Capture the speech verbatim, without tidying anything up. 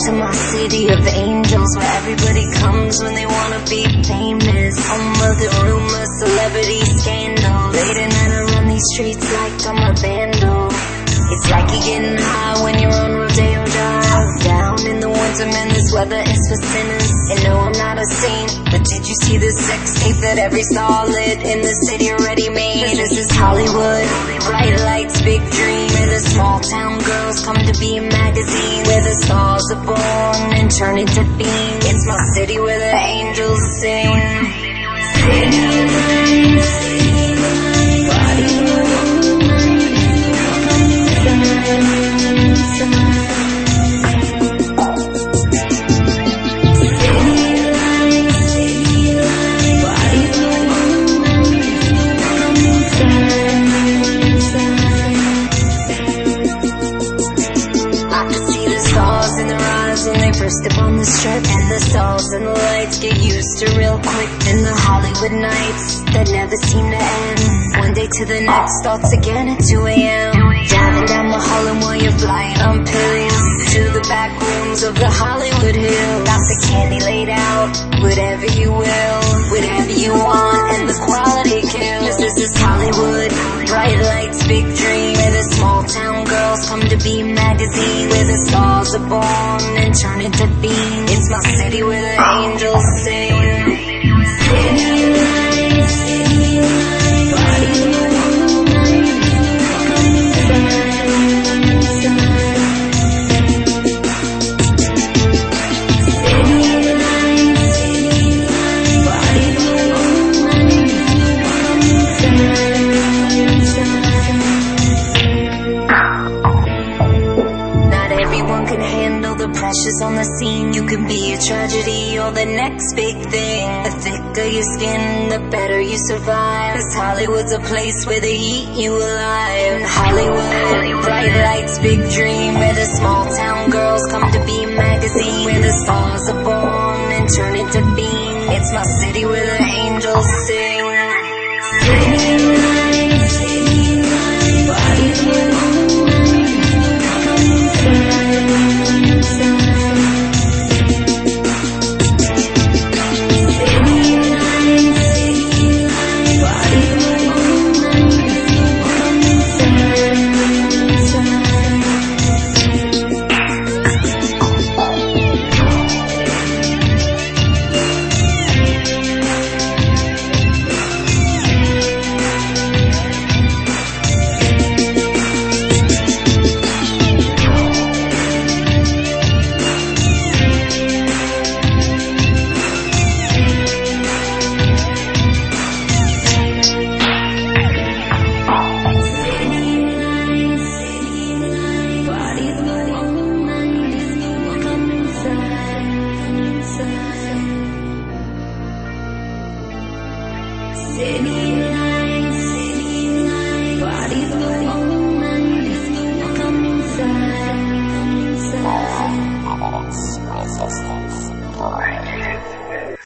to my city of angels, where everybody comes when they wanna be famous. Home of the rumors, celebrity scandal. Late at night I run these streets like I'm a vandal. It's like you're getting high when you're on Rodeo Drive. Down in the winter, man, this weather is for sinners. And no, I'm not a saint, but did you see the sex tape that every starlet in the city already made? This is Hollywood, bright lights, big dream. Where the small town girls come to be a magazine. Where the stars are born and turn into beams. It's my city where the angels sing. City lights, city lights, body first up on the strip, and the stars and the lights get used to real quick. And the Hollywood nights that never seem to end. One day to the next starts again at two A M Driving down the Harlem while you're flying on pills to the back rooms of the Hollywood Hills. Got the candy laid out, whatever you will, whatever you want, and the quality kills. This is Hollywood, bright lights, big dream. Where the small town girls come to be magazine. Where the stars are born and turn into beams. It's my city where the angels sing. City lights, city lights, body on the scene. You can be a tragedy or the next big thing. The thicker your skin, the better you survive. Cause Hollywood's a place where they eat you alive. Hollywood, bright lights, big dream. Where the small town girls come to be magazine. Where the stars are born and turn into beams. It's my city where the angels sing. City lights, city lights, body City